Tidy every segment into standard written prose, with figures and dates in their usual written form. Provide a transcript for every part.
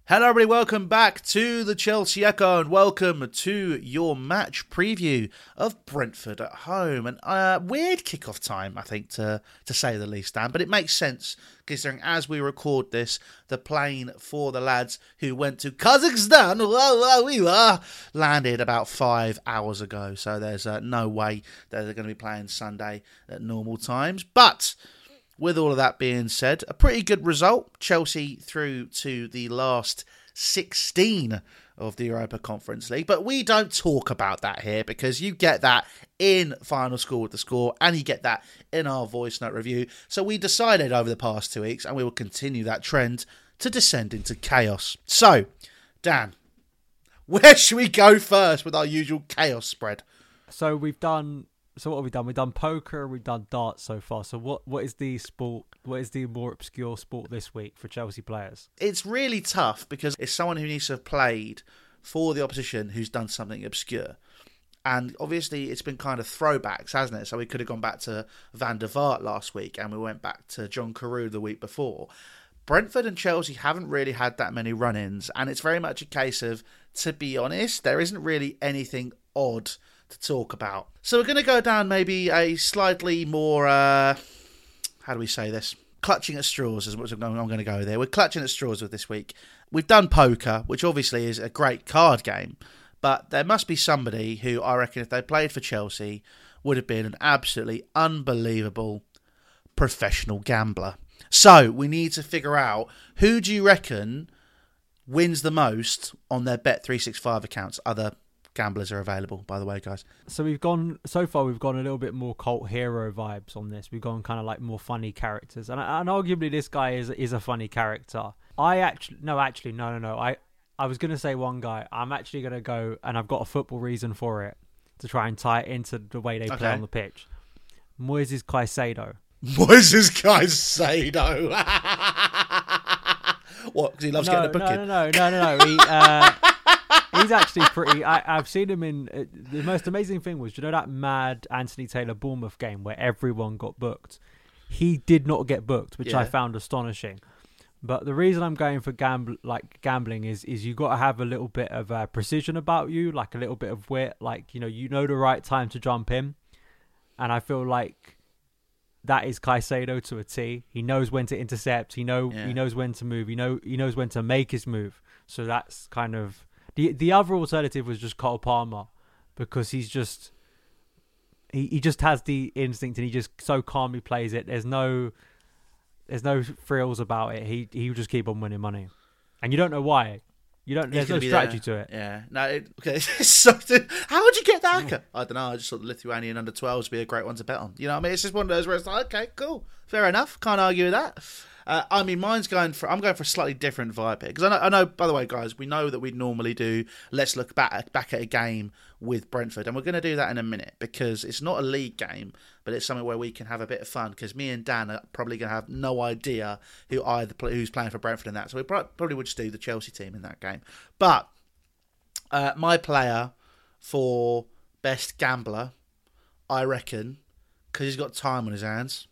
Hello everybody, welcome back to the Chelsea Echo and welcome to your match preview of Brentford at home. And weird kickoff time, I think, to say the least, Dan, but it makes sense considering as we record this, the plane for the lads who went to Kazakhstan landed about 5 hours ago. So there's no way that they're going to be playing Sunday at normal times. But with all of that being said, a pretty good result. Chelsea through to the last 16 of the Europa Conference League. But we don't talk about that here because you get that in Final Score with the Score and you get that in our voice note review. So we decided over the past 2 weeks, and we will continue that trend, to descend into chaos. So, Dan, where should we go first with our usual chaos spread? So what have we done? We've done poker, we've done darts so far. So what is the sport? What is the more obscure sport this week for Chelsea players? It's really tough because it's someone who needs to have played for the opposition who's done something obscure. And obviously it's been kind of throwbacks, hasn't it? So we could have gone back to Van der Vaart last week and we went back to John Carew the week before. Brentford and Chelsea haven't really had that many run-ins, and it's very much a case of, to be honest, there isn't really anything odd to talk about. So we're going to go down maybe a slightly more, how do we say this? Clutching at straws is what I'm going to go there. We're clutching at straws with this week. We've done poker, which obviously is a great card game, but there must be somebody who I reckon if they played for Chelsea would have been an absolutely unbelievable professional gambler. So we need to figure out, who do you reckon wins the most on their Bet365 accounts? Other gamblers are available, by the way, guys. So we've gone a little bit more cult hero vibes on this. We've gone kind of like more funny characters, and arguably this guy is a funny character. I was going to say one guy. I'm actually going to go, and I've got a football reason for it to try and tie it into the way they play on the pitch. Moises Caicedo. Moises Caicedo. What? Because he loves getting a booking? No. He's actually pretty. I've seen him in. The most amazing thing was, you know that mad Anthony Taylor Bournemouth game where everyone got booked? He did not get booked, which I found astonishing. But the reason I'm going for gambling is you got to have a little bit of precision about you, like a little bit of wit, like you know the right time to jump in, and I feel like that is Caicedo to a T. He knows when to intercept. He knows when to move. He knows when to make his move. So that's kind of the other alternative was just Cole Palmer, because he just has the instinct and he just so calmly plays it. There's no frills about it. He will just keep on winning money, and you don't know why. There's no strategy to it. Yeah. No. Okay. So, how would you get that? I don't know. I just thought the Lithuanian under 12s would be a great one to bet on. You know what I mean? It's just one of those where it's like, okay, cool, fair enough. Can't argue with that. I mean, I'm going for a slightly different vibe here, because I know. By the way, guys, we know that we normally do. Let's look back at a game with Brentford, and we're going to do that in a minute because it's not a league game, but it's something where we can have a bit of fun. Because me and Dan are probably going to have no idea who's playing for Brentford in that, so we probably would just do the Chelsea team in that game. But my player for best gambler, I reckon, because he's got time on his hands,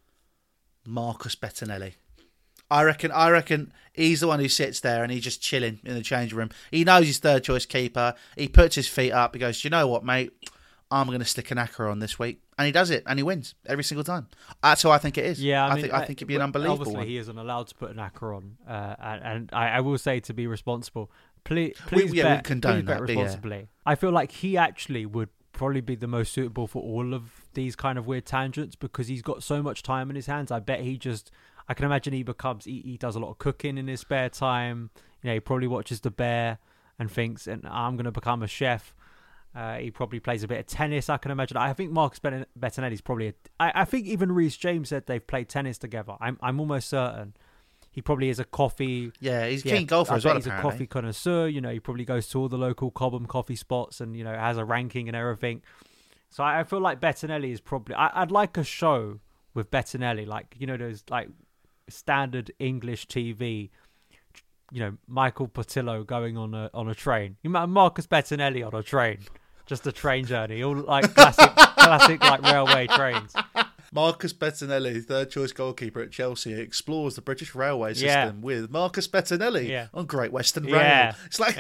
Marcus Bettinelli. I reckon he's the one who sits there and he's just chilling in the changing room. He knows he's third choice keeper. He puts his feet up. He goes, "Do you know what, mate? I'm going to stick an acca on this week," and he does it, and he wins every single time. That's how I think it is. Yeah, I think it'd be an unbelievable obviously one. He isn't allowed to put an acca on, and I will say, to be responsible, please we condone bet that, responsibly. Yeah. I feel like he actually would probably be the most suitable for all of these kind of weird tangents, because he's got so much time in his hands. I bet I can imagine he does a lot of cooking in his spare time. You know, he probably watches The Bear and thinks, and I'm going to become a chef. He probably plays a bit of tennis, I can imagine. I think Marcus Bettinelli's probably I think even Reece James said they've played tennis together. I'm almost certain. He probably is a coffee... Yeah, he's a keen golfer as well, he's apparently. A coffee connoisseur. You know, he probably goes to all the local Cobham coffee spots and, you know, has a ranking and everything. So I feel like Bettinelli is probably... I'd like a show with Bettinelli, like, you know, those, like, standard English TV, you know, Michael Portillo going on a train. You might have Marcus Bettinelli on a train. Just a train journey. All, like, classic like, railway trains. Marcus Bettinelli, third choice goalkeeper at Chelsea, explores the British railway system with Marcus Bettinelli on Great Western Rail. It's like,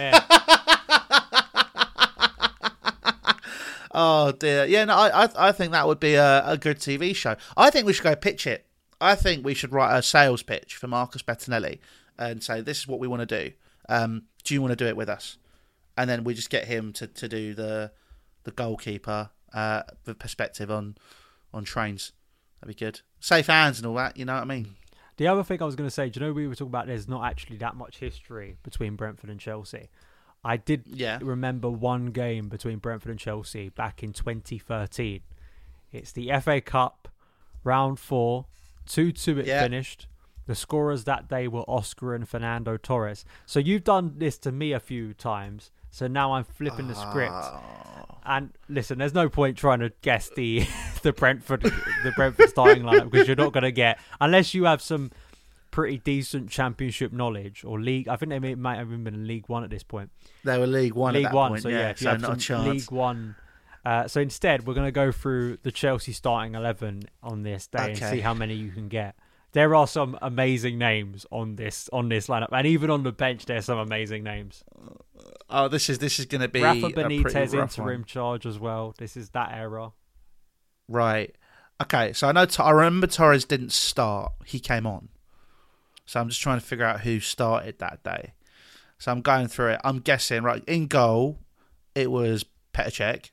oh dear. Yeah, no, I think that would be a good TV show. I think we should go pitch it. I think we should write a sales pitch for Marcus Bettinelli and say, this is what we want to do. Do you want to do it with us? And then we just get him to do the goalkeeper the perspective on trains. That'd be good. Safe hands and all that, you know what I mean? The other thing I was going to say, do you know we were talking about there's not actually that much history between Brentford and Chelsea? I did remember one game between Brentford and Chelsea back in 2013. It's the FA Cup, round 4, 2-2 it finished. The scorers that day were Oscar and Fernando Torres. So you've done this to me a few times. So now I'm flipping the script. And listen, there's no point trying to guess the Brentford starting lineup because you're not going to get, unless you have some pretty decent Championship knowledge or league. I think they might have even been in League One at this point. They were League One at that point. So if you have not some League One. So instead, we're going to go through the Chelsea starting 11 on this day and see how many you can get. There are some amazing names on this lineup, and even on the bench, there's some amazing names. Oh, this is going to be Rafa Benitez interim charge as well. This is that era, right? Okay, so I remember Torres didn't start; he came on. So I'm just trying to figure out who started that day. So I'm going through it. I'm guessing right in goal, it was Petr Cech.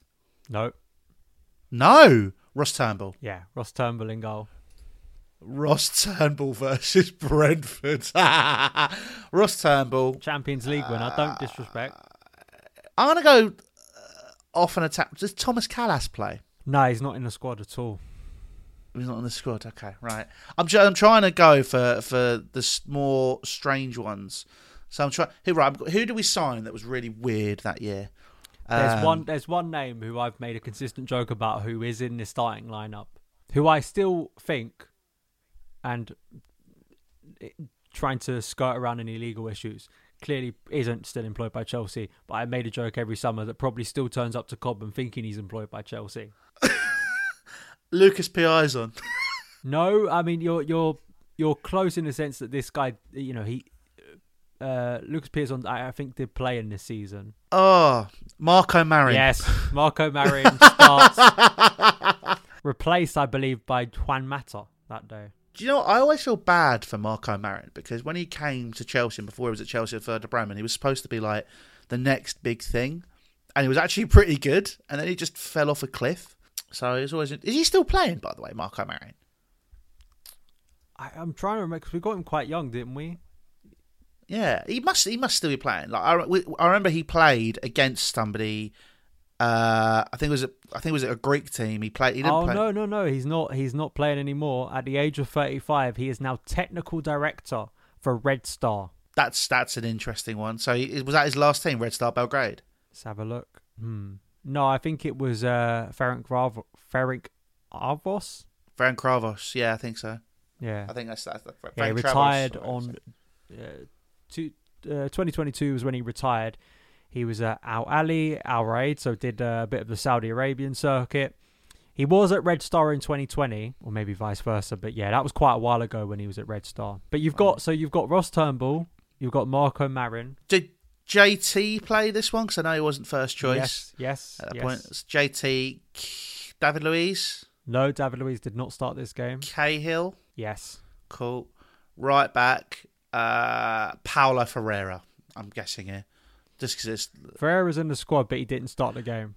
No, Ross Turnbull. Yeah, Ross Turnbull in goal. Ross Turnbull versus Brentford. Ross Turnbull. Champions League winner, don't disrespect. I'm going to go off an attack. Does Thomas Callas play? No, he's not in the squad at all. He's not in the squad, okay, right. I'm trying to go for the more strange ones. So I'm trying. Who do we sign that was really weird that year? There's one name who I've made a consistent joke about who is in the starting lineup, who I still think, and trying to skirt around any legal issues, clearly isn't still employed by Chelsea. But I made a joke every summer that probably still turns up to Cobham thinking he's employed by Chelsea. Lucas Piazon. No, I mean you're close in the sense that this guy, Lucas Piazon, I think did play in this season. Oh, Marco Marin. Yes, Marco Marin starts. Replaced, I believe, by Juan Mata that day. Do you know what? I always feel bad for Marco Marin because when he came to Chelsea and before he was at Chelsea at Werder Bremen, he was supposed to be like the next big thing. And he was actually pretty good. And then he just fell off a cliff. So it's always... Is he still playing, by the way, Marco Marin? I'm trying to remember because we got him quite young, didn't we? Yeah, he must still be playing. Like I remember he played against somebody. I think it was a Greek team. He played. He didn't play. No. He's not playing anymore. At the age of 35, he is now technical director for Red Star. That's an interesting one. So was that his last team, Red Star Belgrade? Let's have a look. No, I think it was Ferenc Avos. Ferenc Avos. Yeah, I think so. Yeah, I think that's he retired on 2022 was when he retired. He was at Al Ali, Al Raid, so did a bit of the Saudi Arabian circuit. He was at Red Star in 2020, or maybe vice versa. But yeah, that was quite a while ago when he was at Red Star. But you've got Ross Turnbull, you've got Marco Marin. Did JT play this one? Because I know he wasn't first choice. Yes. At that point, it's JT, David Luiz. No, David Luiz did not start this game. Cahill. Yes. Cool. Right back, Paulo Ferreira. I'm guessing here. Just because it's... Ferreira's in the squad, but he didn't start the game.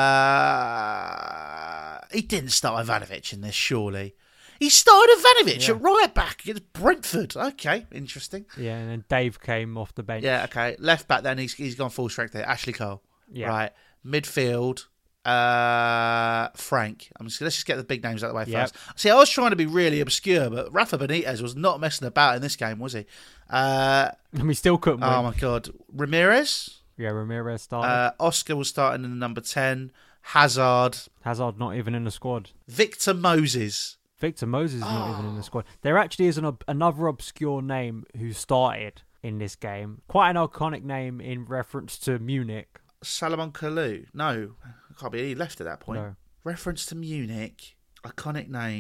He didn't start Ivanovic in this, surely. He started Ivanovic at right back against Brentford. Okay, interesting. Yeah, and then Dave came off the bench. Yeah, okay. Left back then, he's gone full strength there. Ashley Cole. Yeah. Right. Midfield, Frank. Let's just get the big names out of the way first. See, I was trying to be really obscure, but Rafa Benitez was not messing about in this game, was he? And we still couldn't win. Oh, my God. Ramirez? Yeah, Ramirez started. Oscar was starting in the number 10. Hazard not even in the squad. Victor Moses is not even in the squad. There actually is another obscure name who started in this game. Quite an iconic name in reference to Munich. Salomon Kalou. No, can't be. He left at that point. No. Reference to Munich. Iconic name.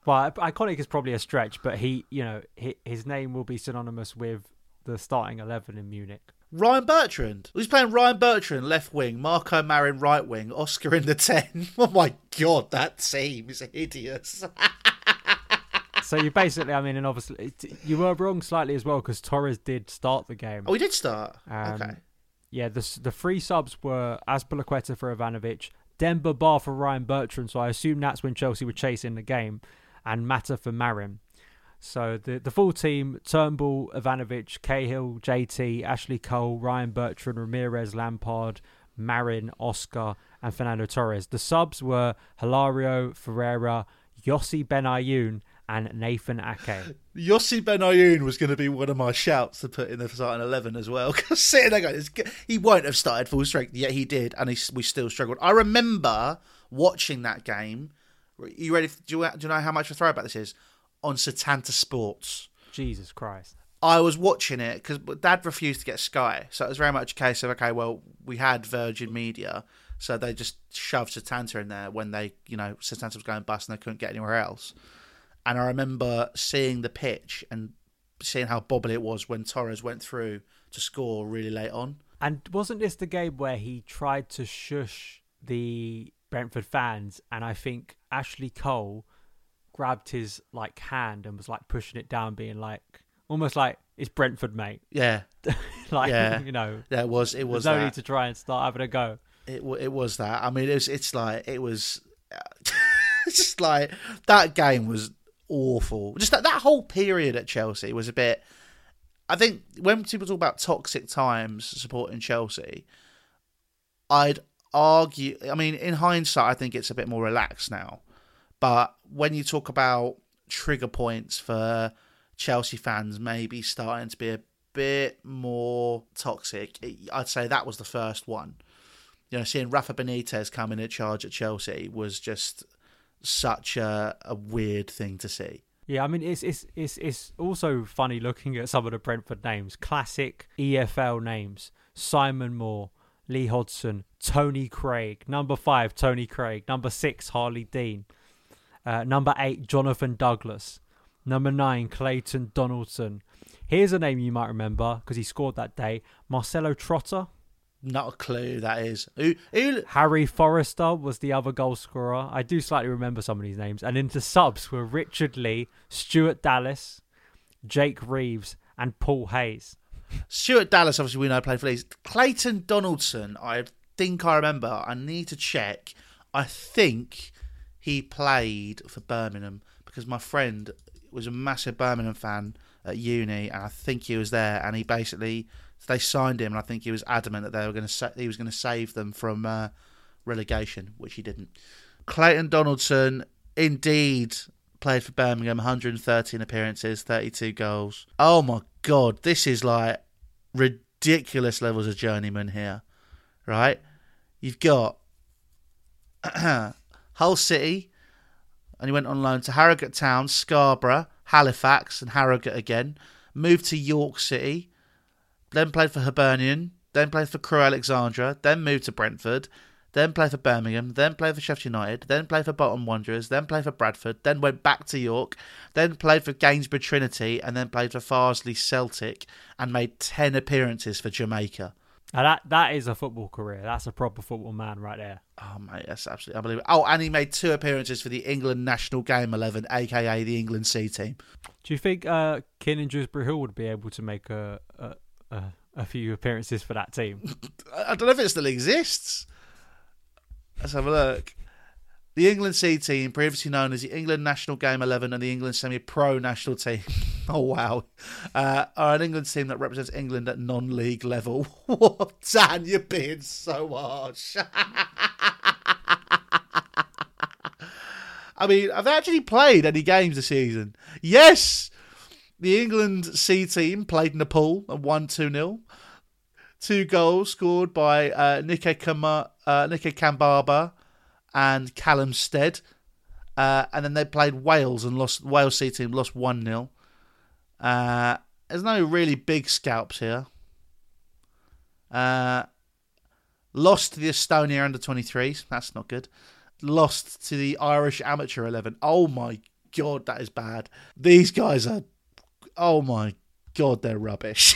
Well, iconic is probably a stretch, but his name will be synonymous with the starting 11 in Munich. Ryan Bertrand. He's playing Ryan Bertrand, left wing, Marco Marin, right wing, Oscar in the 10. Oh my God, that team is hideous. So you basically, I mean, and obviously, you were wrong slightly as well because Torres did start the game. Oh, he did start? Okay. Yeah, the three subs were Azpilicueta for Ivanovic, Demba Ba for Ryan Bertrand, so I assume that's when Chelsea were chasing the game, and Mata for Marin. So the full team: Turnbull, Ivanovic, Cahill, JT, Ashley Cole, Ryan Bertrand, Ramirez, Lampard, Marin, Oscar, and Fernando Torres. The subs were Hilario, Ferreira, Yossi Benayoun, and Nathan Ake. Yossi Benayoun was going to be one of my shouts to put in the starting 11 as well. Because sitting there going, he won't have started full strength, yet he did, and we still struggled. I remember watching that game. You ready? Do you know how much of a throwback this is? On Setanta Sports. Jesus Christ. I was watching it because Dad refused to get Sky. So it was very much a case of, okay, well, we had Virgin Media, so they just shoved Setanta in there when they, Setanta was going bust and they couldn't get anywhere else. And I remember seeing the pitch and seeing how bobbly it was when Torres went through to score really late on. And wasn't this the game where he tried to shush the Brentford fans, and I think Ashley Cole grabbed his hand and was pushing it down, being almost like, it's Brentford, mate. Yeah. Yeah, it was there's that. no need to try and start having a go. It was that. I mean, it's just like that game was awful. Just that whole period at Chelsea was a bit. I think when people talk about toxic times supporting Chelsea, I'd argue. I mean, in hindsight, I think it's a bit more relaxed now. But when you talk about trigger points for Chelsea fans, maybe starting to be a bit more toxic, I'd say that was the first one. Seeing Rafa Benitez come in at charge at Chelsea was just such a weird thing to see. Yeah, I mean, it's also funny looking at some of the Brentford names. Classic EFL names. Simon Moore, Lee Hodgson, Tony Craig. Number 5, Tony Craig. Number 6, Harley Dean. Number 8, Jonathan Douglas. Number 9, Clayton Donaldson. Here's a name you might remember because he scored that day. Marcelo Trotter. Not a clue who that is. Who? Harry Forrester was the other goal scorer. I do slightly remember some of these names. And into subs were Richard Lee, Stuart Dallas, Jake Reeves, and Paul Hayes. Stuart Dallas, obviously, we know played for Leeds. Clayton Donaldson, I think I remember. I need to check. I think he played for Birmingham because my friend was a massive Birmingham fan at uni, and I think he was there. And they signed him, and I think he was adamant that he was going to save them from relegation, which he didn't. Clayton Donaldson indeed played for Birmingham, 113 appearances, 32 goals. Oh my God, this is ridiculous levels of journeyman here, right? You've got Hull City, and he went on loan to Harrogate Town, Scarborough, Halifax, and Harrogate again. Moved to York City, then played for Hibernian, then played for Crewe Alexandra, then moved to Brentford, then played for Birmingham, then played for Sheffield United, then played for Bolton Wanderers, then played for Bradford, then went back to York, then played for Gainsborough Trinity, and then played for Farsley Celtic, and made 10 appearances for Jamaica. Now that is a football career. That's a proper football man right there. Oh, mate, that's absolutely unbelievable. Oh, and he made 2 appearances for the England National Game 11, a.k.a. the England C team. Do you think Kiernan Dewsbury Hill would be able to make a few appearances for that team? I don't know if it still exists. Let's have a look. The England C team, previously known as the England National Game 11 and the England Semi-Pro National Team. Oh, wow. Are an England team that represents England at non-league level. What? Dan, you're being so harsh. I mean, have they actually played any games this season? Yes! The England C team played Nepal and won 2-0. 2 goals scored by Nike Kambaba and Callum Stead. And then they played Wales and lost. Wales C team lost 1-0. There's no really big scalps here. Lost to the Estonia under-23s. That's not good. Lost to the Irish Amateur 11. Oh my God, that is bad. These guys are, oh my God, they're rubbish.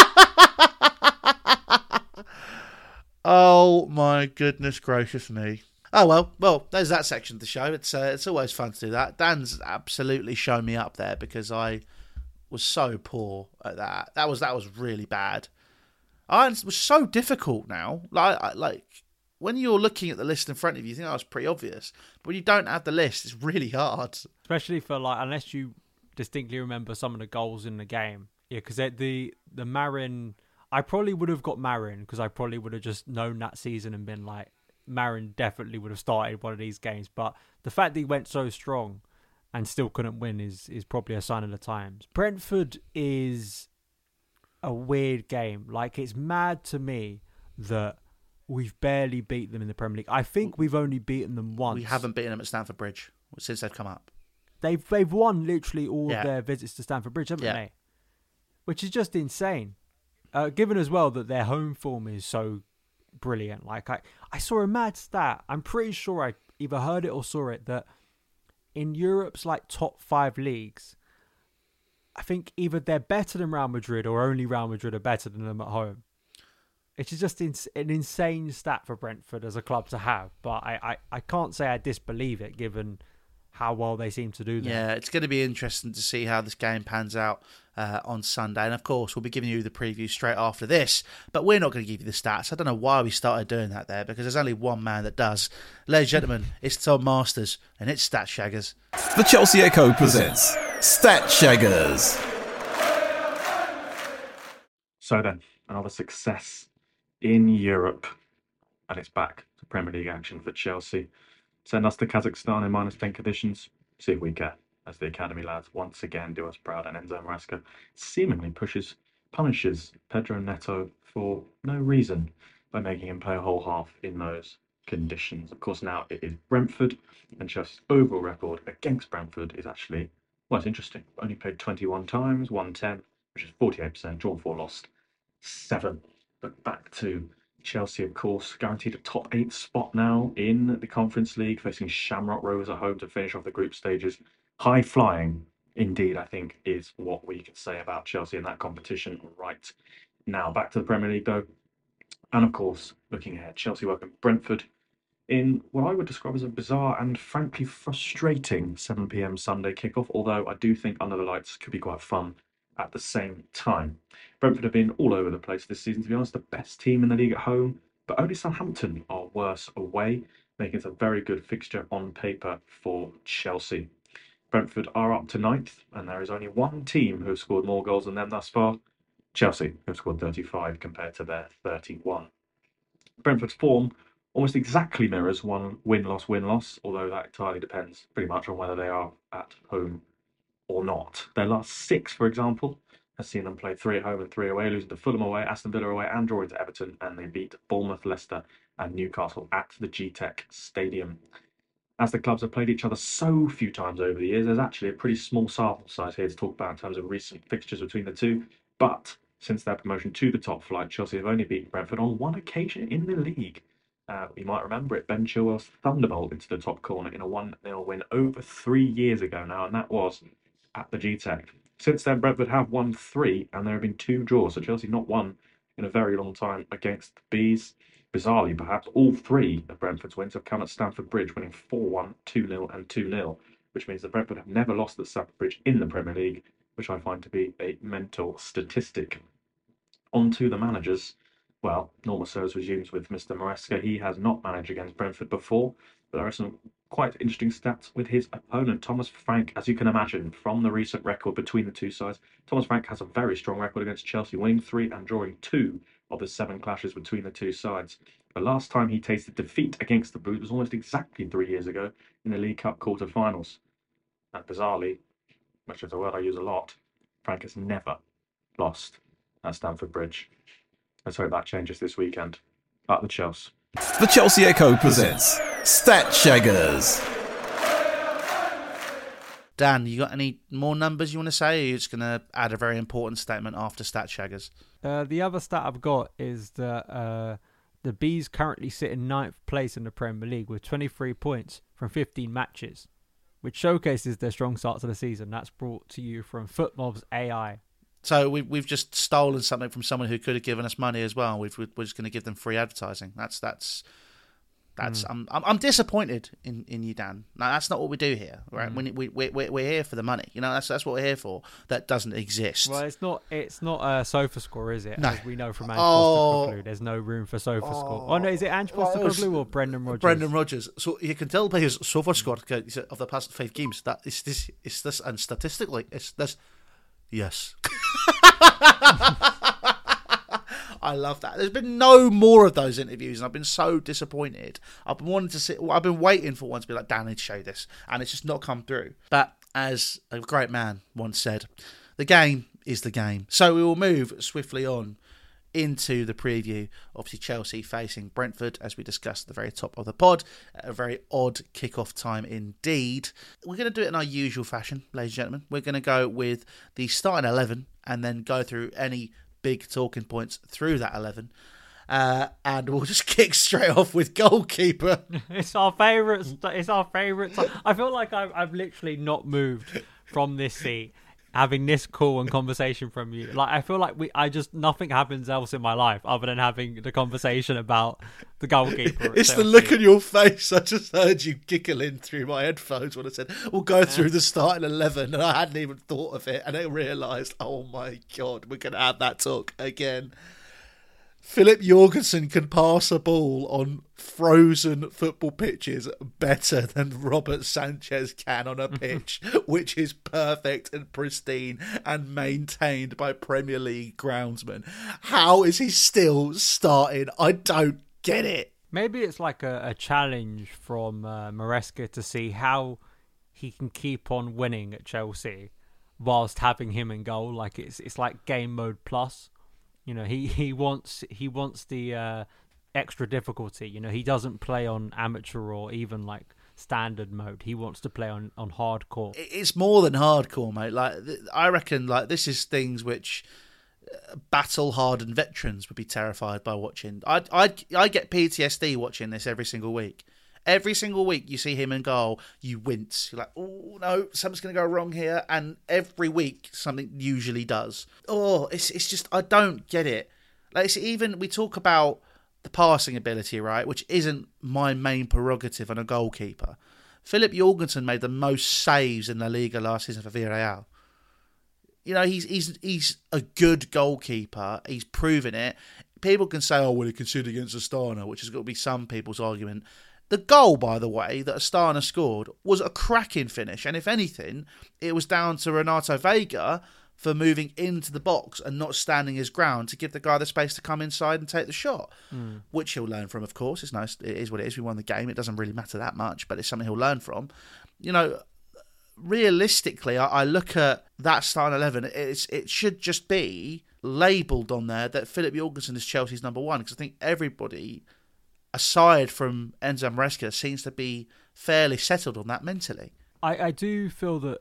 Oh my goodness gracious me. Oh well, there's that section of the show. It's always fun to do that. Dan's absolutely shown me up there because I was so poor at that. That was really bad. It was so difficult now. Like when you're looking at the list in front of you, you think that was pretty obvious. But when you don't have the list, it's really hard. Especially for unless you distinctly remember some of the goals in the game. Yeah, because the Marin, I probably would have got Marin because I probably would have just known that season and been like, Marin definitely would have started one of these games. But the fact that he went so strong and still couldn't win is probably a sign of the times. Brentford is a weird game. Like, it's mad to me that we've barely beat them in the Premier League. I think we've only beaten them once. We haven't beaten them at Stamford Bridge since they've come up. They've won literally all of their visits to Stamford Bridge, haven't they? Which is just insane. Given as well that their home form is so brilliant. Like, I saw a mad stat. I'm pretty sure I either heard it or saw it that in Europe's top 5 leagues, I think either they're better than Real Madrid or only Real Madrid are better than them at home. It's just an insane stat for Brentford as a club to have. But I can't say I disbelieve it given how well they seem to do that. Yeah, it's going to be interesting to see how this game pans out on Sunday. And of course, we'll be giving you the preview straight after this. But we're not going to give you the stats. I don't know why we started doing that there, because there's only one man that does. Ladies and gentlemen, it's Tom Masters, and it's Stat Shaggers. The Chelsea Echo presents Stat Shaggers. So then, another success in Europe, and it's back to Premier League action for Chelsea. Send us to Kazakhstan in -10 conditions. See if we care, as the academy lads once again do us proud, and Enzo Maresca seemingly punishes Pedro Neto for no reason by making him play a whole half in those conditions. Of course, now it is Brentford, and Chelsea's overall record against Brentford is actually, well, it's interesting. Only played 21 times, won 10, which is 48%, drawn 4, lost 7. But back to Chelsea, of course, guaranteed a top 8 spot now in the Conference League, facing Shamrock Rovers at home to finish off the group stages. High flying, indeed, I think, is what we can say about Chelsea in that competition right now. Back to the Premier League, though. And of course, looking ahead, Chelsea welcome Brentford in what I would describe as a bizarre and frankly frustrating 7 p.m. Sunday kickoff, although I do think Under the Lights could be quite fun at the same time. Brentford have been all over the place this season, to be honest, the best team in the league at home, but only Southampton are worse away, making it a very good fixture on paper for Chelsea. Brentford are up to 9th, and there is only one team who have scored more goals than them thus far, Chelsea, who have scored 35 compared to their 31. Brentford's form almost exactly mirrors one win-loss, although that entirely depends pretty much on whether they are at home or not. Their last 6, for example, has seen them play 3 at home and 3 away, losing to Fulham away, Aston Villa away, and drawing to Everton, and they beat Bournemouth, Leicester, and Newcastle at the G-Tech Stadium. As the clubs have played each other so few times over the years, there's actually a pretty small sample size here to talk about in terms of recent fixtures between the two. But since their promotion to the top flight, Chelsea have only beaten Brentford on one occasion in the league. You might remember it, Ben Chilwell's thunderbolt into the top corner in a 1-0 win over 3 years ago now, and that was at the G-Tech. Since then, Brentford have won 3, and there have been 2 draws, so Chelsea not won in a very long time against the Bees. Bizarrely, perhaps, all 3 of Brentford's wins have come at Stamford Bridge, winning 4-1, 2-0 and 2-0, which means that Brentford have never lost at Stamford Bridge in the Premier League, which I find to be a mental statistic. On to the managers. Well, normal service resumes with Mr. Maresca. He has not managed against Brentford before, but there are some quite interesting stats with his opponent, Thomas Frank. As you can imagine, from the recent record between the two sides, Thomas Frank has a very strong record against Chelsea, winning 3 and drawing 2 of the 7 clashes between the two sides. The last time he tasted defeat against the Blues was almost exactly 3 years ago in the League Cup quarter-finals. And bizarrely, which is a word I use a lot, Frank has never lost at Stamford Bridge. Let's hope that changes this weekend. At the Chelsea. The Chelsea Echo presents Stat Shaggers. Dan, you got any more numbers you want to say, or are you just going to add a very important statement after Stat Shaggers? The other stat I've got is that the Bees currently sit in 9th place in the Premier League with 23 points from 15 matches. which showcases their strong start to the season. That's brought to you from FootMob's AI. So we've just stolen something from someone who could have given us money as well. We're just going to give them free advertising. That's. I'm disappointed in you, Dan. Now, that's not what we do here, right? We're here for the money. You know, that's what we're here for. That doesn't exist. Well, it's not a sofa score, is it? No. As we know from Ange Postecoglou, there's no room for sofa score. Oh no, is it Ange Postecoglou or Brendan Rodgers? Brendan Rodgers. So you can tell by his sofa score of the past 5 games that it's this, and statistically, it's this. Yes. I love that. There's been no more of those interviews, and I've been so disappointed. I've been waiting for one to be like, Dan, need to show this, and it's just not come through. But as a great man once said, the game is the game. So we will move swiftly on into the preview. Obviously, Chelsea facing Brentford, as we discussed at the very top of the pod. A very odd kickoff time indeed. We're going to do it in our usual fashion, ladies and gentlemen. We're going to go with the starting 11 and then go through any big talking points through that 11. And we'll just kick straight off with goalkeeper. It's our favourite. I feel like I've literally not moved from this seat, having this call and conversation from you. Like, I feel like nothing happens else in my life other than having the conversation about the goalkeeper. It's the look on your face. I just heard you giggling through my headphones when I said, we'll go through the starting 11, and I hadn't even thought of it, and I realised, oh my God, we're going to have that talk again. Philip Jorgensen can pass a ball on frozen football pitches better than Robert Sanchez can on a pitch, which is perfect and pristine and maintained by Premier League groundsmen. How is he still starting? I don't get it. Maybe it's like a challenge from Maresca to see how he can keep on winning at Chelsea whilst having him in goal. Like it's like game mode plus. You know, he wants the extra difficulty. You know, he doesn't play on amateur or even like standard mode. He wants to play on hardcore. It's more than hardcore, mate. Like, I reckon, like, this is things which battle-hardened veterans would be terrified by watching. I get PTSD watching this every single week. Every single week you see him in goal, you wince. You're like, oh no, something's going to go wrong here. And every week something usually does. Oh, it's just, I don't get it. Like, it's even, we talk about the passing ability, right, which isn't my main prerogative on a goalkeeper. Philip Jorgensen made the most saves in La Liga last season for Villarreal. You know, he's a good goalkeeper. He's proven it. People can say, oh, well, he conceded against Astana, which has got to be some people's argument. The goal, by the way, that Astana scored was a cracking finish. And if anything, it was down to Renato Vega for moving into the box and not standing his ground to give the guy the space to come inside and take the shot, which he'll learn from, of course. It's nice. It is what it is. We won the game. It doesn't really matter that much, but it's something he'll learn from. You know, realistically, I look at that starting 11. It should just be labelled on there that Philip Jorgensen is Chelsea's number one, because I think everybody, aside from Enzo Maresca, seems to be fairly settled on that mentally. I do feel that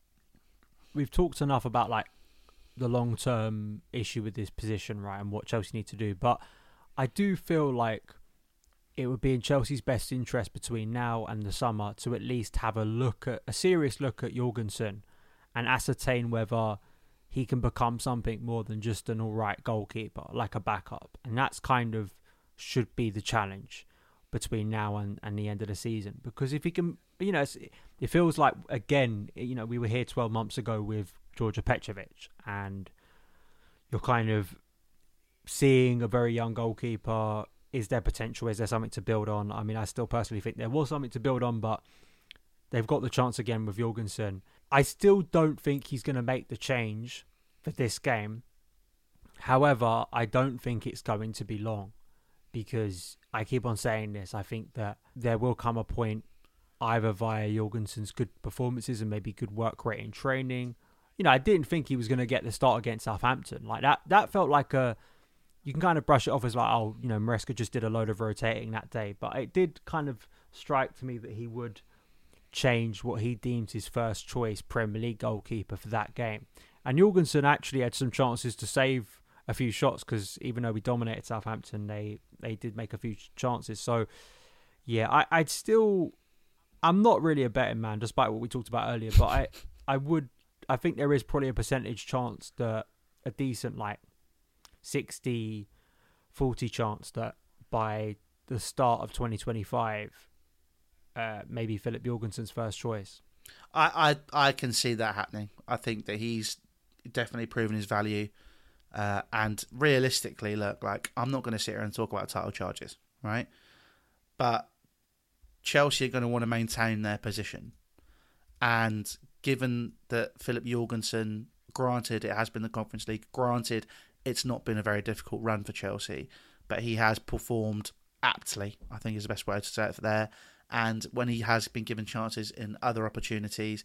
we've talked enough about like the long-term issue with this position, right, and what Chelsea need to do, but I do feel like it would be in Chelsea's best interest between now and the summer to at least have a serious look at Jorgensen and ascertain whether he can become something more than just an alright goalkeeper, like a backup. And that's kind of should be the challenge between now and the end of the season. Because if he can, you know, it feels like, again, you know, we were here 12 months ago with Georgia Petrovic, and you're kind of seeing a very young goalkeeper. Is there potential? Is there something to build on? I mean, I still personally think there was something to build on, but they've got the chance again with Jorgensen. I still don't think he's going to make the change for this game. However, I don't think it's going to be long, because I keep on saying this. I think that there will come a point, either via Jorgensen's good performances and maybe good work rate in training. You know, I didn't think he was going to get the start against Southampton. Like that felt like you can kind of brush it off as like, oh, you know, Maresca just did a load of rotating that day. But it did kind of strike to me that he would change what he deemed his first choice Premier League goalkeeper for that game. And Jorgensen actually had some chances to save a few shots, because even though we dominated Southampton, they did make a few chances. So, yeah, I'd still I'm not really a betting man, despite what we talked about earlier. But I think there is probably a percentage chance that a decent 60-40 chance that by the start of 2025, maybe Philip Jorgensen's first choice. I can see that happening. I think that he's definitely proven his value. And realistically, look, I'm not going to sit here and talk about title charges, right? But Chelsea are going to want to maintain their position. And given that Philip Jorgensen, granted it has been the Conference League, granted it's not been a very difficult run for Chelsea, but he has performed aptly, I think is the best way to say it for there. And when he has been given chances in other opportunities,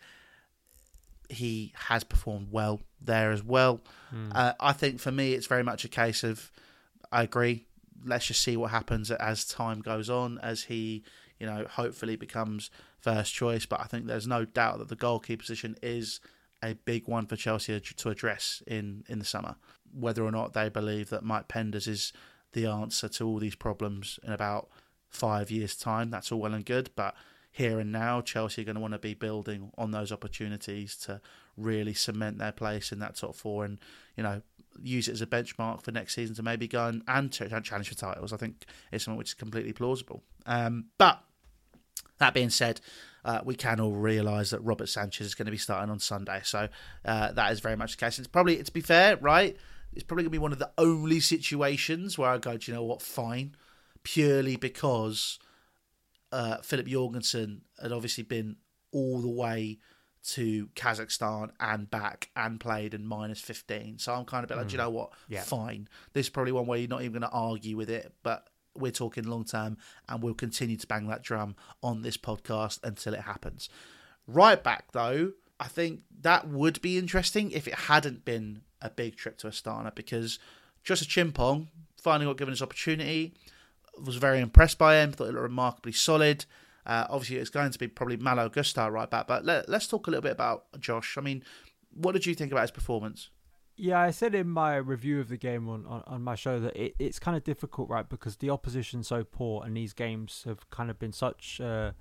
he has performed well there as well. I think for me, it's very much a case of, I agree, let's just see what happens as time goes on, as he, hopefully becomes first choice. But I think there's no doubt that the goalkeeper position is a big one for Chelsea to address in the summer. Whether or not they believe that Mike Penders is the answer to all these problems in about 5 years' time, that's all well and good. But here and now, Chelsea are going to want to be building on those opportunities to really cement their place in that top four and, use it as a benchmark for next season to maybe go and challenge for titles. I think it's something which is completely plausible. But that being said, we can all realise that Robert Sanchez is going to be starting on Sunday. So that is very much the case. It's probably, to be fair, right, it's probably going to be one of the only situations where I go, do you know what, fine. Purely because Philip Jorgensen had obviously been all the way to Kazakhstan and back and played in -15. So I'm kind of a bit like, do you know what? Yeah. Fine. This is probably one where you're not even going to argue with it, but we're talking long term and we'll continue to bang that drum on this podcast until it happens. Right back, though, I think that would be interesting if it hadn't been a big trip to Astana, because Joshua Chimpong finally got given his opportunity. Was very impressed by him, thought it looked remarkably solid. Obviously, it's going to be probably Malo Gusto right back, but let's talk a little bit about Josh. I mean, what did you think about his performance? Yeah, I said in my review of the game on my show that it's kind of difficult, right, because the opposition's so poor and these games have kind of been such a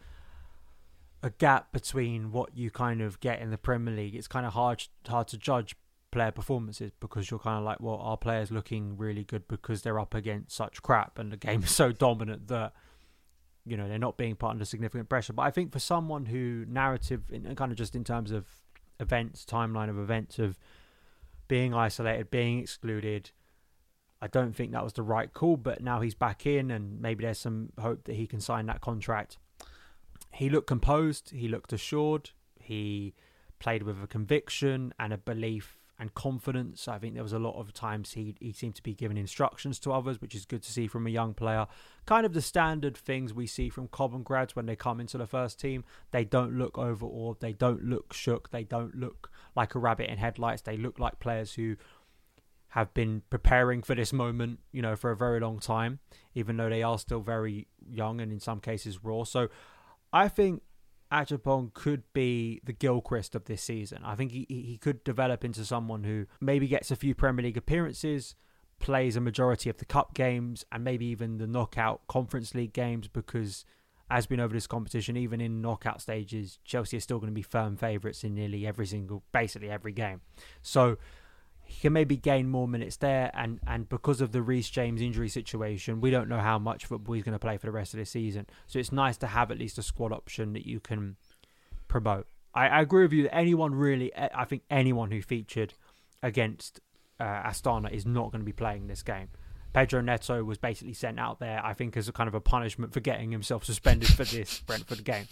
gap between what you kind of get in the Premier League. It's kind of hard to judge player performances because you're kind of like, well, our players looking really good because they're up against such crap and the game is so dominant that they're not being put under significant pressure. But I think for someone who narrative and kind of just in terms of events, timeline of events of being isolated, being excluded, I don't think that was the right call. But now he's back in and maybe there's some hope that he can sign that contract. He looked composed, he looked assured, he played with a conviction and a belief and confidence. I think there was a lot of times he seemed to be giving instructions to others, which is good to see from a young player. Kind of the standard things we see from Cobham grads when they come into the first team. They don't look overawed. They don't look shook. They don't look like a rabbit in headlights. They look like players who have been preparing for this moment, for a very long time, even though they are still very young and in some cases raw. So I think Achapong could be the Gilchrist of this season. I think he could develop into someone who maybe gets a few Premier League appearances, plays a majority of the cup games and maybe even the knockout Conference League games, because as we know over this competition, even in knockout stages, Chelsea is still going to be firm favourites in nearly basically every game. So he can maybe gain more minutes there, and because of the Reece James injury situation, we don't know how much football he's going to play for the rest of the season. So it's nice to have at least a squad option that you can promote. I agree with you that I think anyone who featured against Astana is not going to be playing this game. Pedro Neto was basically sent out there, I think, as a kind of a punishment for getting himself suspended for this Brentford game.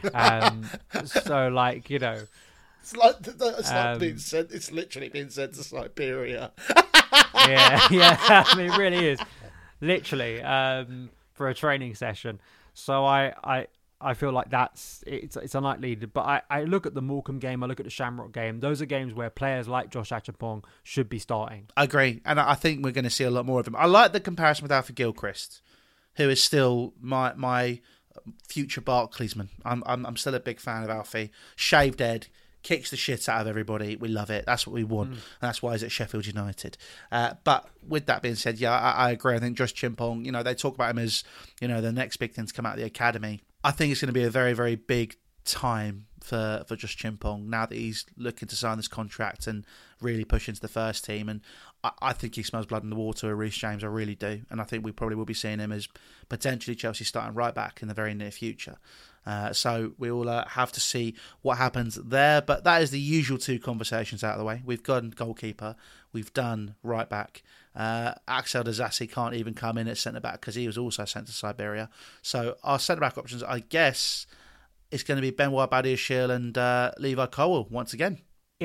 It's like being sent. It's literally being sent to Siberia. yeah. I mean, it really is, literally, for a training session. So I feel like it's unlikely. But I look at the Morecambe game. I look at the Shamrock game. Those are games where players like Josh Achapong should be starting. I agree, and I think we're going to see a lot more of him. I like the comparison with Alfie Gilchrist, who is still my future Barclaysman. I'm still a big fan of Alfie. Shaved head, kicks the shit out of everybody. We love it. That's what we want. And that's why he's at Sheffield United. But with that being said, yeah, I agree. I think Josh Chimpong, they talk about him as, the next big thing to come out of the academy. I think it's going to be a very, very big time for Josh Chimpong now that he's looking to sign this contract and really push into the first team. And I think he smells blood in the water with Reece James. I really do. And I think we probably will be seeing him as potentially Chelsea starting right back in the very near future. So we will have to see what happens there. But that is the usual two conversations out of the way. We've done goalkeeper. We've done right back. Axel Disasi can't even come in at centre back because he was also sent to Siberia. So our centre back options, I guess, it's going to be Benoit Badiashile and Levi Colwill once again.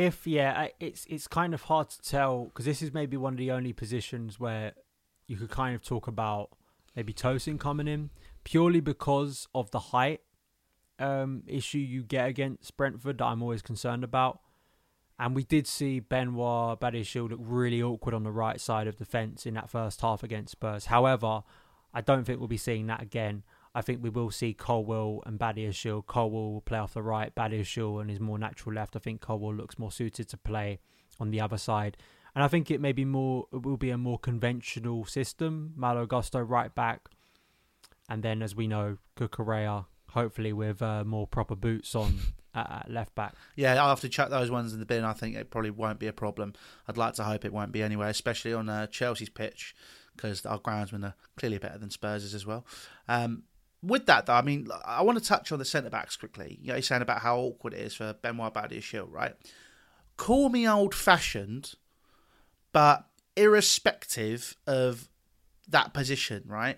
It's kind of hard to tell because this is maybe one of the only positions where you could kind of talk about maybe Tosin coming in purely because of the height issue you get against Brentford that I'm always concerned about. And we did see Benoit Badiashile look really awkward on the right side of the fence in that first half against Spurs. However, I don't think we'll be seeing that again. I think we will see Colwill and Badiashile. Colwill will play off the right, Badiashile on his more natural left. I think Colwill looks more suited to play on the other side. And I think it will be a more conventional system. Malo Gusto right back. And then, as we know, Cucurella, hopefully with more proper boots on at left back. Yeah, I'll have to chuck those ones in the bin. I think it probably won't be a problem. I'd like to hope it won't be anyway, especially on Chelsea's pitch, because our groundsmen are clearly better than Spurs' as well. With that, though, I mean, I want to touch on the centre-backs quickly. You're saying about how awkward it is for Benoit Badiashile, right? Call me old-fashioned, but irrespective of that position, right?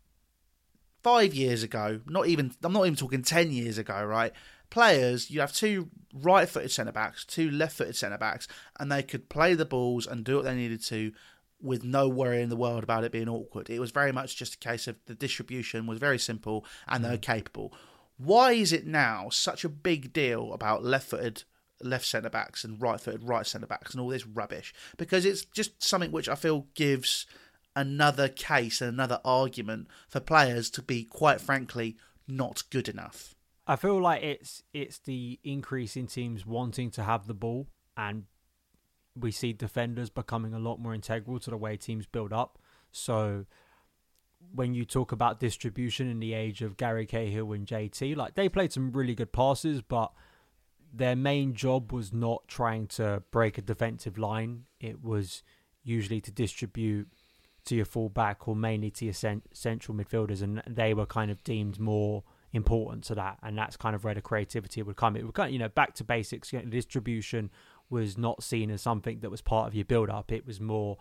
5 years ago, I'm not even talking 10 years ago, right? Players, you have two right-footed centre-backs, two left-footed centre-backs, and they could play the balls and do what they needed to with no worry in the world about it being awkward. It was very much just a case of the distribution was very simple and they were capable. Why is it now such a big deal about left-footed left centre-backs and right-footed right centre-backs and all this rubbish? Because it's just something which I feel gives another case and another argument for players to be, quite frankly, not good enough. I feel like it's the increase in teams wanting to have the ball, and we see defenders becoming a lot more integral to the way teams build up. So when you talk about distribution in the age of Gary Cahill and JT, like they played some really good passes, but their main job was not trying to break a defensive line. It was usually to distribute to your fullback or mainly to your central midfielders, and they were kind of deemed more important to that, and that's kind of where the creativity would come. It would kind of, back to basics. Distribution was not seen as something that was part of your build-up. It was more,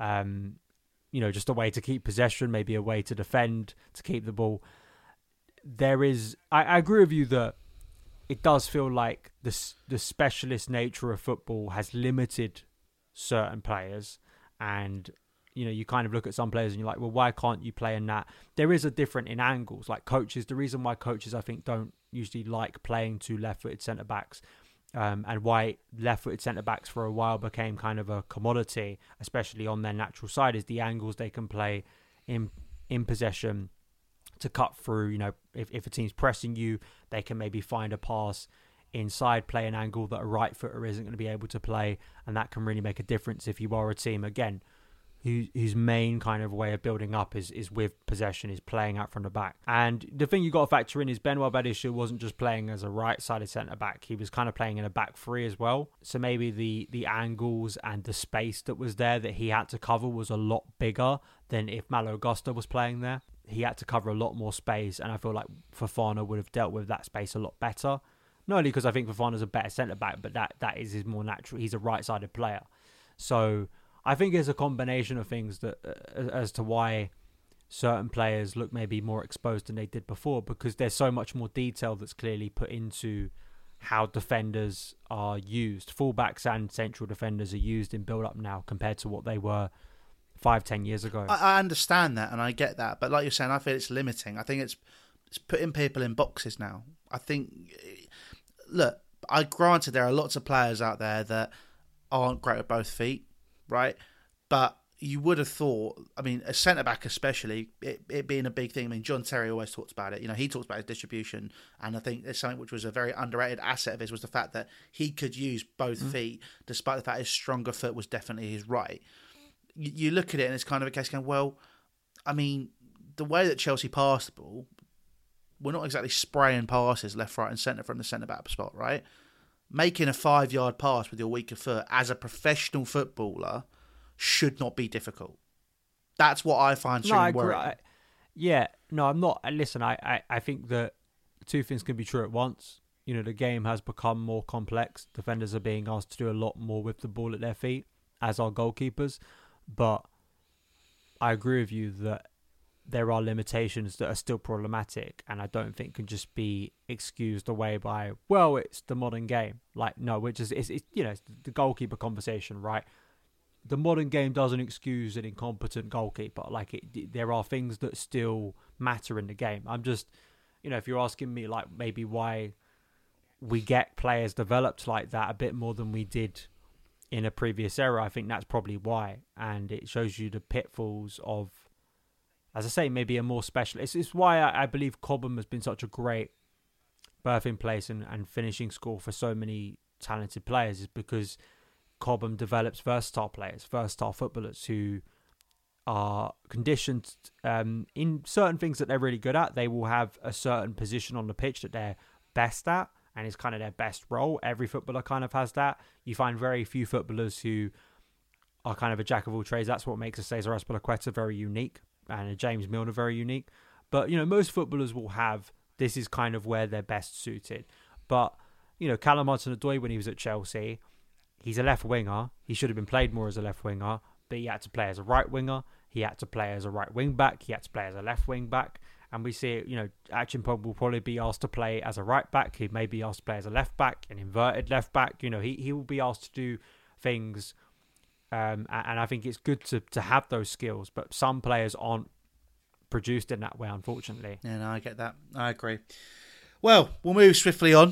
just a way to keep possession, maybe a way to defend, to keep the ball. I agree with you that it does feel like the specialist nature of football has limited certain players, and you kind of look at some players and you're like, well, why can't you play in that? There is a different in angles. Like coaches, the reason why coaches, I think, don't usually like playing two left-footed centre-backs, and why left-footed centre-backs for a while became kind of a commodity, especially on their natural side, is the angles they can play in possession to cut through. If a team's pressing you, they can maybe find a pass inside, play an angle that a right-footer isn't going to be able to play, and that can really make a difference if you are a team, again, whose main kind of way of building up is with possession, is playing out from the back. And the thing you got to factor in is Benoit Badiashile wasn't just playing as a right-sided centre-back. He was kind of playing in a back three as well. So maybe the angles and the space that was there that he had to cover was a lot bigger than if Malo Gusto was playing there. He had to cover a lot more space, and I feel like Fofana would have dealt with that space a lot better. Not only because I think Fofana's a better centre-back, but that is his more natural. He's a right-sided player. So I think it's a combination of things that as to why certain players look maybe more exposed than they did before, because there's so much more detail that's clearly put into how defenders are used. Fullbacks and central defenders are used in build-up now compared to what they were 5-10 years ago. I understand that and I get that, but like you're saying, I feel it's limiting. I think it's putting people in boxes now. I think, look, granted there are lots of players out there that aren't great with both feet, right? But you would have thought, I mean, a centre-back especially, it being a big thing. I mean, John Terry always talks about it. He talks about his distribution, and I think there's something which was a very underrated asset of his was the fact that he could use both feet, despite the fact his stronger foot was definitely his right. You look at it, and it's kind of a case going, well, I mean, the way that Chelsea passed the ball, we're not exactly spraying passes left, right, and centre from the centre-back spot, right? Making a 5-yard pass with your weaker foot as a professional footballer should not be difficult. That's what I find really worrying. I'm not. Listen, I think that two things can be true at once. The game has become more complex. Defenders are being asked to do a lot more with the ball at their feet, as are goalkeepers. But I agree with you that there are limitations that are still problematic, and I don't think can just be excused away by, well, it's the modern game. It's the goalkeeper conversation, right? The modern game doesn't excuse an incompetent goalkeeper. There are things that still matter in the game. I'm just, if you're asking me, maybe why we get players developed like that a bit more than we did in a previous era, I think that's probably why. And it shows you the pitfalls of, as I say, maybe a more specialist. It's why I believe Cobham has been such a great birthing place and finishing school for so many talented players, is because Cobham develops versatile players, versatile footballers who are conditioned in certain things that they're really good at. They will have a certain position on the pitch that they're best at, and it's kind of their best role. Every footballer kind of has that. You find very few footballers who are kind of a jack of all trades. That's what makes a Cesar Azpilicueta very unique, and a James Milner very unique. But, most footballers will have, this is kind of where they're best suited. But, Callum Hudson-Odoi, when he was at Chelsea, he's a left winger. He should have been played more as a left winger, but he had to play as a right winger. He had to play as a right wing back. He had to play as a left wing back. And we see it, Achimpong will probably be asked to play as a right back. He may be asked to play as a left back, an inverted left back. He will be asked to do things. And I think it's good to have those skills, but some players aren't produced in that way, unfortunately. Yeah, no, I get that. I agree. Well, we'll move swiftly on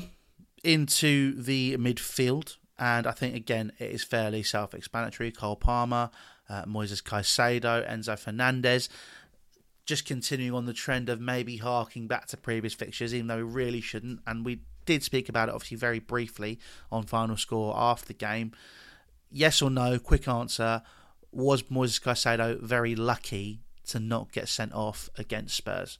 into the midfield. And I think, again, it is fairly self-explanatory. Cole Palmer, Moises Caicedo, Enzo Fernandez. Just continuing on the trend of maybe harking back to previous fixtures, even though we really shouldn't. And we did speak about it, obviously, very briefly on Final Score after the game. Yes or no, quick answer. Was Moises Caicedo very lucky to not get sent off against Spurs?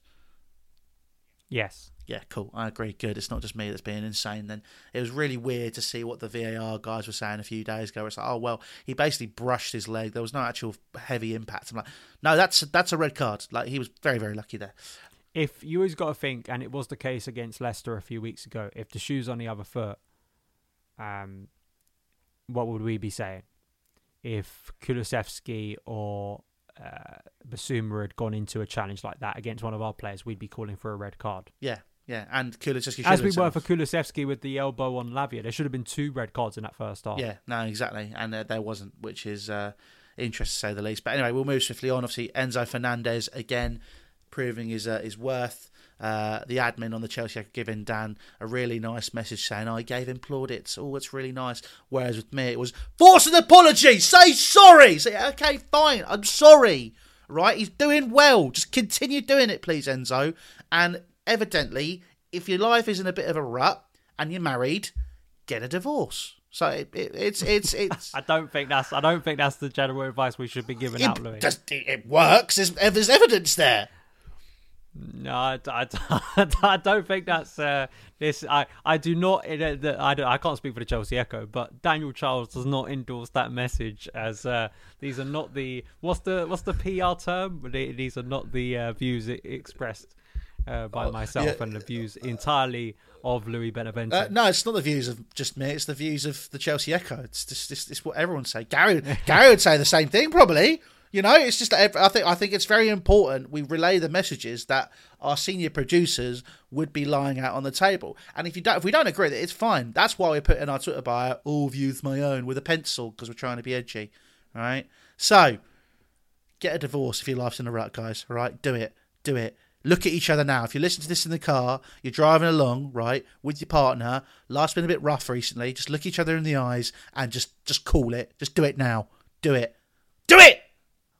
Yes. Yeah, cool. I agree. Good. It's not just me that's being insane then. It was really weird to see what the VAR guys were saying a few days ago. It's like, oh, well, he basically brushed his leg. There was no actual heavy impact. I'm like, no, that's a red card. He was very, very lucky there. If you always got to think, and it was the case against Leicester a few weeks ago, if the shoe's on the other foot, what would we be saying? If Kulusevski or Basuma had gone into a challenge like that against one of our players, we'd be calling for a red card. Yeah, and Kulusevski as we were for Kulusevski with the elbow on Lavia. There should have been 2 red cards in that first half. Yeah, no, exactly, and there wasn't, which is interesting to say the least. But anyway, we'll move swiftly on. Obviously, Enzo Fernandez again proving his worth. The admin on the Chelsea giving Dan a really nice message saying, I gave him plaudits. Oh, it's really nice. Whereas with me, it was force an apology. Say sorry. Say, okay, fine. I'm sorry. Right? He's doing well. Just continue doing it, please, Enzo. And evidently, if your life is in a bit of a rut and you're married, get a divorce. So it's. I don't think that's the general advice we should be giving out, Louis. It works. There's evidence there. No, I don't think that's this. I do not. I can't speak for the Chelsea Echo, but Daniel Charles does not endorse that message as these are not the what's the PR term? These are not the views expressed by myself and the views entirely of Louis Benevento. No, it's not the views of just me. It's the views of the Chelsea Echo. It's what everyone say. Gary would say the same thing probably. It's just that I think it's very important we relay the messages that our senior producers would be lying out on the table. And if we don't agree, it's fine. That's why we put in our Twitter bio, all views my own, with a pencil, because we're trying to be edgy. All right? So, get a divorce if your life's in a rut, guys. All right? Do it. Look at each other now. If you listen to this in the car, you're driving along, right, with your partner, life's been a bit rough recently, just look each other in the eyes and just call it. Just do it now. Do it. Do it!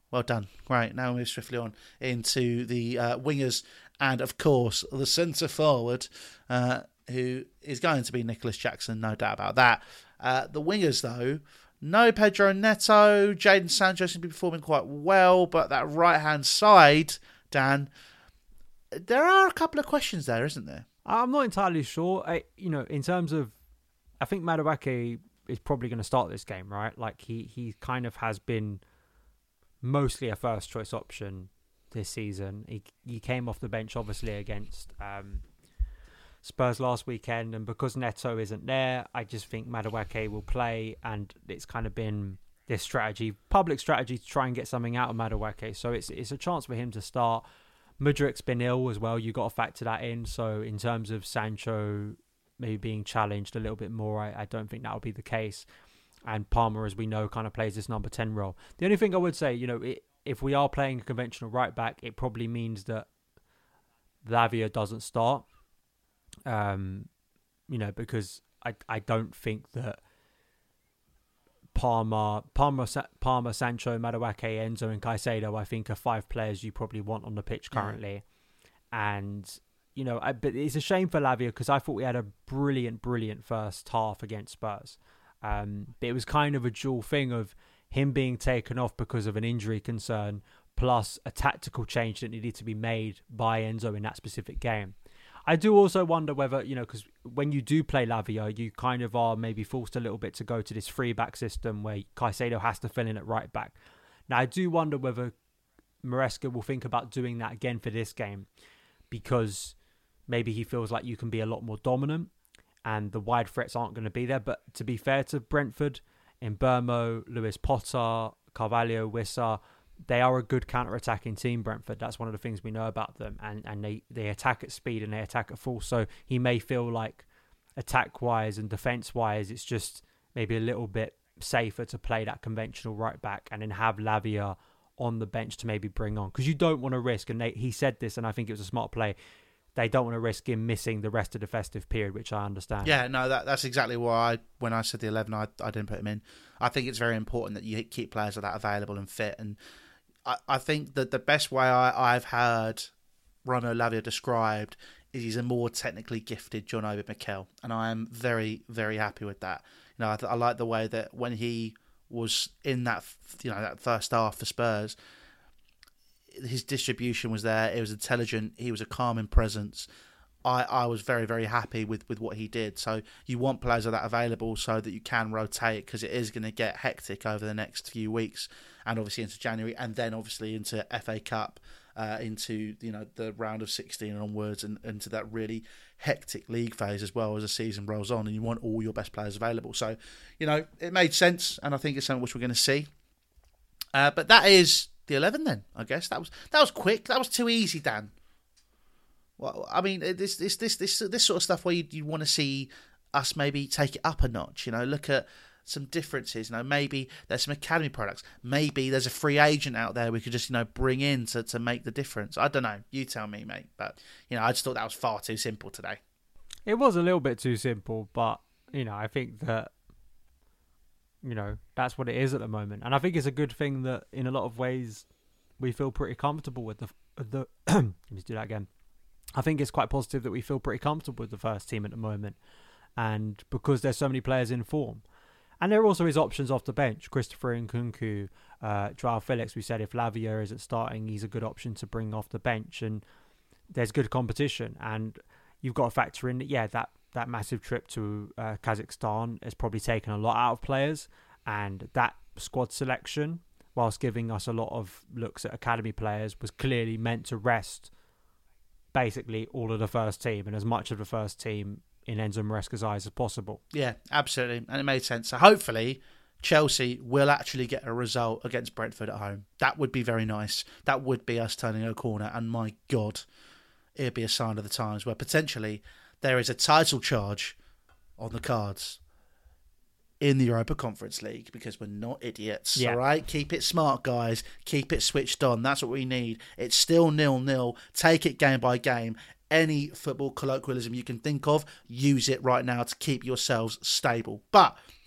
Well done. Great. Now we move swiftly on into the wingers and, of course, the centre forward, who is going to be Nicholas Jackson, no doubt about that. The wingers, though, no Pedro Neto. Jadon Sancho seems to be performing quite well, but that right-hand side, Dan, there are a couple of questions there, isn't there? I'm not entirely sure. In terms of, I think Madueke is probably going to start this game, right? Like he kind of has been mostly a first choice option this season. He came off the bench obviously against Spurs last weekend, and because Neto isn't there, I just think Madueke will play, and it's kind of been this public strategy to try and get something out of Madueke. So it's a chance for him to start. Mudrik's been ill as well. You've got to factor that in. So in terms of Sancho maybe being challenged a little bit more, I don't think that will be the case. And Palmer, as we know, kind of plays this number 10 role. The only thing I would say, if we are playing a conventional right back, it probably means that Lavia doesn't start. Because I don't think that Palmer, Sancho, Madueke, Enzo and Caicedo, I think are 5 players you probably want on the pitch currently. And, but it's a shame for Lavia because I thought we had a brilliant first half against Spurs. But it was kind of a dual thing of him being taken off because of an injury concern, plus a tactical change that needed to be made by Enzo in that specific game. I do also wonder whether, because when you do play Lavia, you kind of are maybe forced a little bit to go to this 3-back system where Caicedo has to fill in at right back. Now, I do wonder whether Maresca will think about doing that again for this game, because maybe he feels like you can be a lot more dominant and the wide threats aren't going to be there. But to be fair to Brentford, in Mbeumo, Lewis Potter, Carvalho, Wissa, they are a good counter-attacking team, Brentford. That's one of the things we know about them. And they attack at speed and they attack at full. So he may feel like attack-wise and defence-wise, it's just maybe a little bit safer to play that conventional right-back and then have Lavia on the bench to maybe bring on. Because you don't want to risk, and he said this, and I think it was a smart play, they don't want to risk him missing the rest of the festive period, which I understand. Yeah, no, that's exactly why when I said the 11, I didn't put him in. I think it's very important that you keep players like that available and fit. And I think that the best way I've heard Romeo Lavia described is he's a more technically gifted John Obi Mikel, and I am very, very happy with that. I like the way that when he was in that that first half for Spurs, his distribution was there. It was intelligent. He was a calming presence. I was very, very happy with what he did. So you want players like that available so that you can rotate, because it is going to get hectic over the next few weeks and obviously into January, and then obviously into FA Cup, into the round of 16 and onwards, and into that really hectic league phase as well as the season rolls on, and you want all your best players available. So, it made sense, and I think it's something which we're going to see. But that is the 11 then, I guess. That was quick. That was too easy, Dan. Well, I mean, this sort of stuff where you want to see us maybe take it up a notch. Look at some differences. Maybe there's some academy products. Maybe there's a free agent out there we could just bring in to make the difference. I don't know. You tell me, mate. But I just thought that was far too simple today. It was a little bit too simple, but I think that that's what it is at the moment, and I think it's a good thing that in a lot of ways we feel pretty comfortable with the. Let me do that again. I think it's quite positive that we feel pretty comfortable with the first team at the moment, and because there's so many players in form. And there are also his options off the bench. Christopher Nkunku, Joao Felix, we said if Lavia isn't starting, he's a good option to bring off the bench. And there's good competition. And you've got to factor in that, that massive trip to Kazakhstan has probably taken a lot out of players. And that squad selection, whilst giving us a lot of looks at academy players, was clearly meant to rest basically all of the first team and as much of the first team in Enzo Maresca's eyes as possible. Yeah, absolutely. And it made sense. So hopefully Chelsea will actually get a result against Brentford at home. That would be very nice. That would be us turning a corner. And my God, it'd be a sign of the times where potentially there is a title charge on the cards in the Europa Conference League, because we're not idiots. Yeah. All right? Keep it smart, guys. Keep it switched on. That's what we need. It's still 0-0. Take it game by game. Any football colloquialism you can think of, use it right now to keep yourselves stable. But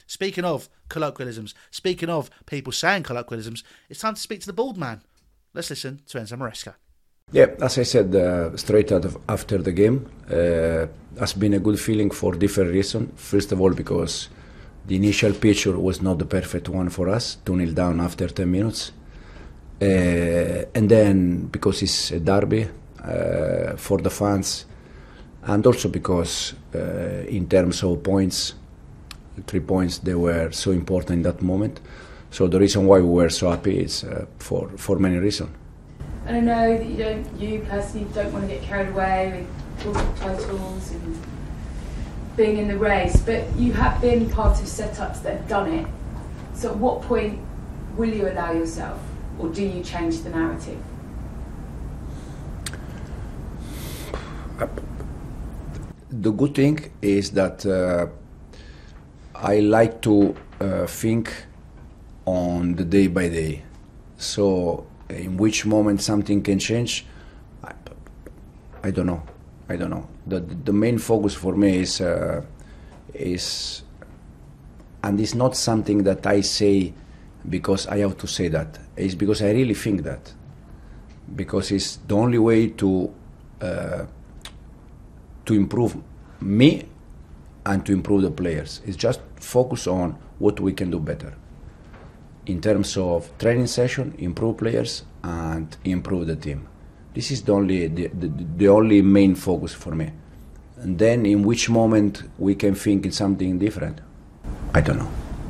Speaking of colloquialisms, speaking of people saying colloquialisms, it's time to speak to the bald man. Let's listen to Enzo Maresca. Yeah, as I said straight out of after the game, has been a good feeling for different reasons. First of all, because the initial picture was not the perfect one for us, 2-0 down after 10 minutes. And then because it's a derby for the fans, and also because in terms of points, 3 points, they were so important in that moment. So the reason why we were so happy is for many reasons. And I know that you personally don't want to get carried away with talking titles and being in the race, but you have been part of setups that have done it. So at what point will you allow yourself, or do you change the narrative? The good thing is that I like to think on the day by day. So in which moment something can change, I don't know. The main focus for me is and it's not something that I say because I have to say that. It's because I really think that. Because it's the only way to improve me and to improve the players. It's just focus on what we can do better. In terms of training session, improve players and improve the team. This is the only main focus for me. And then in which moment we can think in something different, I don't know.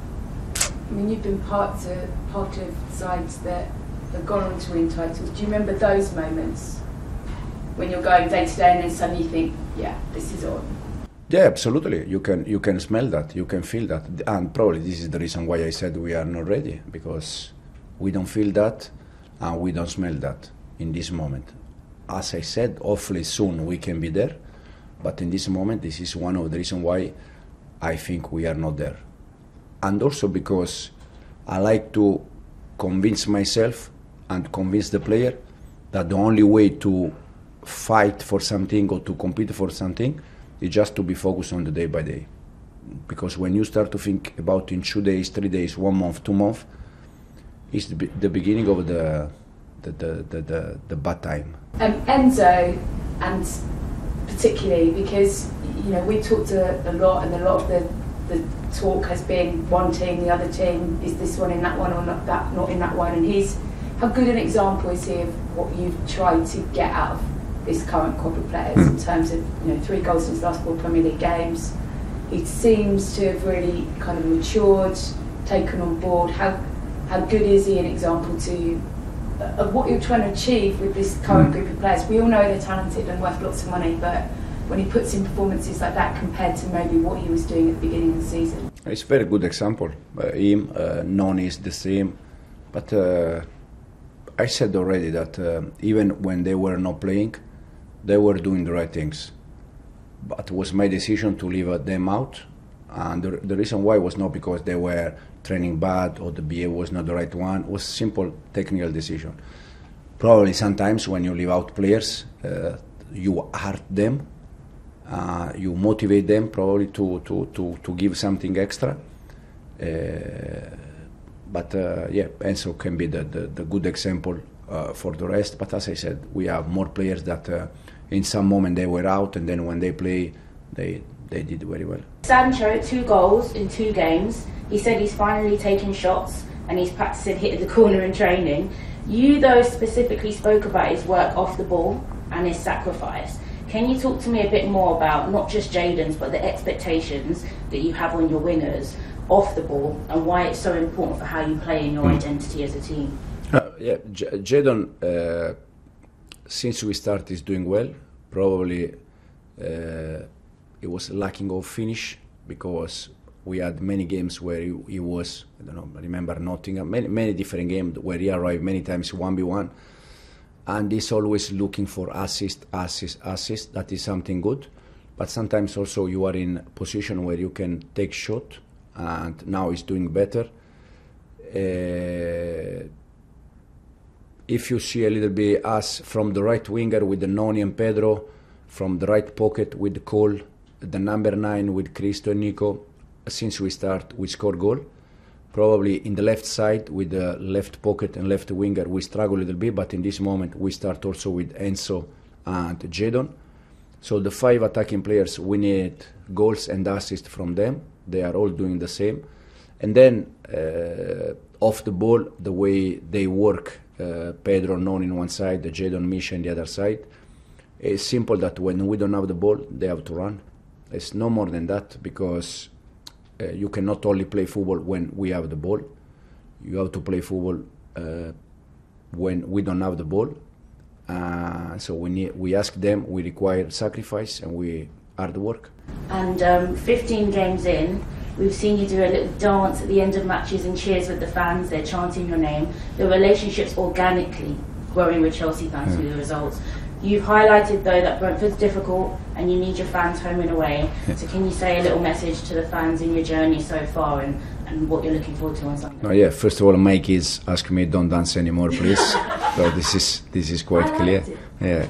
I mean, you've been part of sides that have gone on to win titles. Do you remember those moments when you're going day to day and then suddenly you think, yeah, this is on? Yeah, absolutely. You can smell that, you can feel that, and probably this is the reason why I said we are not ready, because we don't feel that and we don't smell that in this moment. As I said, hopefully soon we can be there, but in this moment, this is one of the reasons why I think we are not there. And also because I like to convince myself and convince the player that the only way to fight for something or to compete for something is just to be focused on the day by day. Because when you start to think about in 2 days, 3 days, 1 month, 2 months, it's the beginning of the bad time. Enzo, and particularly because we talked a lot, and a lot of the talk has been one team, the other team, is this one in that one or not in that one, and how good an example is he of what you've tried to get out of this current crop of players in terms of 3 goals in his last 4 Premier League games. He seems to have really kind of matured, taken on board. How good is he an example of what you're trying to achieve with this current group of players? We all know they're talented and worth lots of money, but when he puts in performances like that compared to maybe what he was doing at the beginning of the season. It's a very good example. Him, Noni is the same, but I said already that even when they were not playing, they were doing the right things. But it was my decision to leave them out, and the reason why was not because they were training bad or the behavior was not the right one. It was a simple technical decision. Probably sometimes when you leave out players, you hurt them, you motivate them probably to give something extra. But Enzo can be the good example for the rest. But as I said, we have more players that in some moment they were out, and then when they play, they did very well. Sancho, 2 goals in 2 games. He said he's finally taking shots and he's practicing hitting the corner in training. You, though, specifically spoke about his work off the ball and his sacrifice. Can you talk to me a bit more about not just Jadon's, but the expectations that you have on your wingers off the ball, and why it's so important for how you play in your identity as a team? Jadon, since we started, is doing well. Probably it was lacking of finish, because we had many games where he was, I don't know, I remember Nottingham, many different games where he arrived many times 1v1, and he's always looking for assist. That is something good, but sometimes also you are in a position where you can take shot, and now he's doing better. If you see a little bit us from the right winger with the Noni and Pedro, from the right pocket with Cole, the number 9 with Cristo and Nico, since we start, we score goal. Probably in the left side with the left pocket and left winger, we struggle a little bit, but in this moment we start also with Enzo and Jadon. So the 5 attacking players, we need goals and assists from them. They are all doing the same. And then off the ball, the way they work, Pedro, Non in one side, Jadon, Misha in the other side, it's simple that when we don't have the ball, they have to run. It's no more than that, because you cannot only play football when we have the ball. You have to play football when we don't have the ball. So we ask them, we require sacrifice, and we hard work. And 15 games in, we've seen you do a little dance at the end of matches and cheers with the fans. They're chanting your name. The relationship's organically growing with Chelsea fans through the results. You've highlighted, though, that Brentford's difficult and you need your fans home and away. So can you say a little message to the fans in your journey so far and what you're looking forward to on Sunday? Oh, yeah, first of all, my kids ask me, don't dance anymore, please. So this is quite clear. Yeah.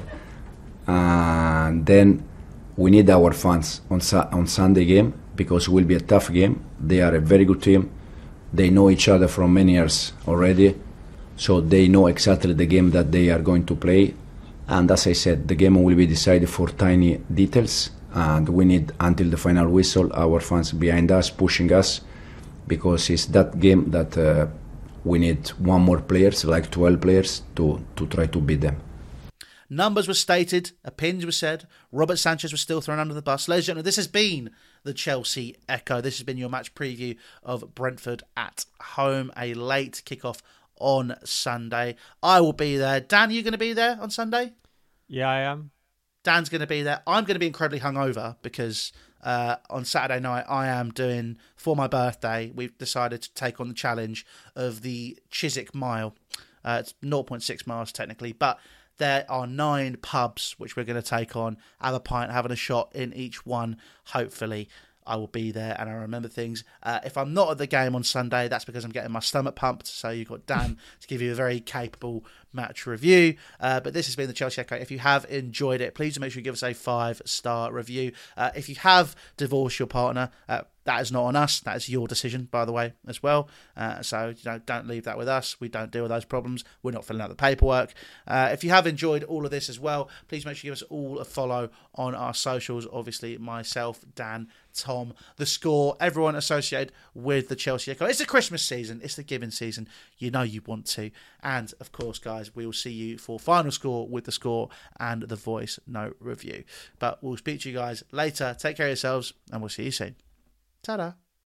And then we need our fans on Sunday game, because it will be a tough game. They are a very good team. They know each other from many years already. So they know exactly the game that they are going to play. And as I said, the game will be decided for tiny details, and we need, until the final whistle, our fans behind us, pushing us, because it's that game that we need one more players, like 12 players, to try to beat them. Numbers were stated, opinions were said, Robert Sanchez was still thrown under the bus. Ladies and gentlemen, this has been the Chelsea Echo. This has been your match preview of Brentford at home, a late kickoff on Sunday. I will be there. Dan, are you going to be there on Sunday? Yeah, I am. Dan's going to be there. I'm going to be incredibly hungover because on Saturday night I am doing, for my birthday, we've decided to take on the challenge of the Chiswick Mile. It's 0.6 miles technically, but there are 9 pubs which we're going to take on, have a pint, having a shot in each one, hopefully. I will be there and I remember things. If I'm not at the game on Sunday, that's because I'm getting my stomach pumped. So you've got Dan to give you a very capable match review. But this has been the Chelsea Echo. If you have enjoyed it, please make sure you give us a 5-star review. If you have divorced your partner, that is not on us. That is your decision, by the way, as well. So don't leave that with us. We don't deal with those problems. We're not filling out the paperwork. If you have enjoyed all of this as well, please make sure you give us all a follow on our socials. Obviously, myself, Dan, Tom, The Score, everyone associated with the Chelsea Echo. It's the Christmas season. It's the giving season. You know you want to. And, of course, guys, we will see you for Final Score with The Score and the Voice Note review. But we'll speak to you guys later. Take care of yourselves, and we'll see you soon. Ta-da.